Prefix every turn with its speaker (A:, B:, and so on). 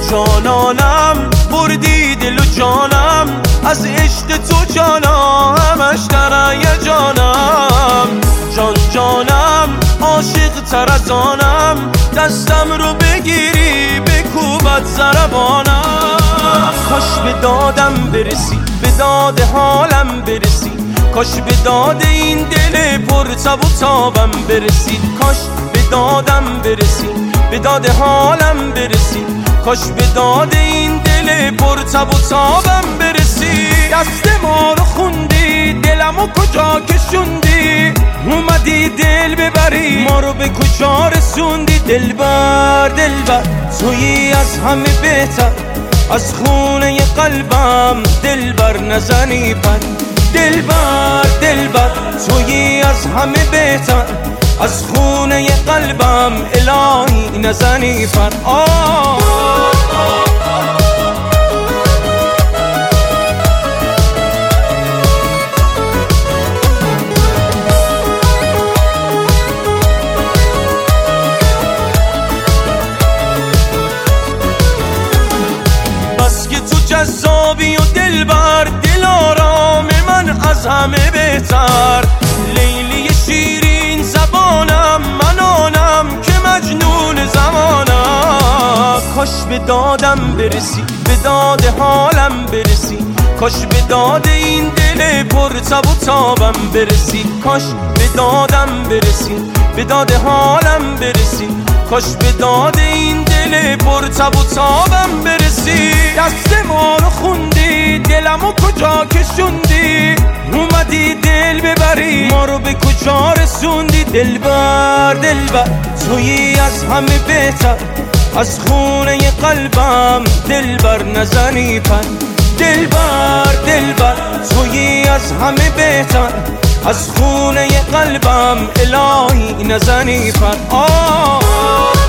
A: جانانم بردی دل و جانم، از عشق تو جانا همش در هیجانم. جان جانم عاشق تر از آنم، دستم رو بگیری بکوبت ضربانم. کاش به دادم برسی، به داد حالم برسی، کاش به داد این دل پر تب و تابم برسی. کاش به دادم برسی، به داد حالم برسی، کاش به داد این دل پر تب و تابم برسی. دست ما رو خوندی، دلمو کجا کشوندی، اومدی دل ببری ما رو به کجا رسوندی. دلبر دلبر تویی از همه بهتر، از خونه قلبم دلبر نزنی پر. دلبر دلبر تویی از همه بهتر، از خونه قلبم الهی نزنی پر. بس که تو جذابی و دلبر، دل آرام من از همه بهتر. لیلی شیرین زبانم، من آنم که مجنون زمانم. کاش به دادم برسی، به داد حالم برسی، کاش به داد این دل پر تب و تابم برسی. کاش به دادم برسی، به داد حالم برسی، کاش به داد این دل پر تب و تابم برسی. دست ما رو خوندی، دلمو کجا کشوندی، اومدی دل ببری ما رو به کجا رسوندی. دلبر دلبر تویی از همه بهتر، از خونه قلبم دلبر نزنی پر. دلبر دلبر تویی از همه بهتر، از خونه قلبم الهی نزنی پر.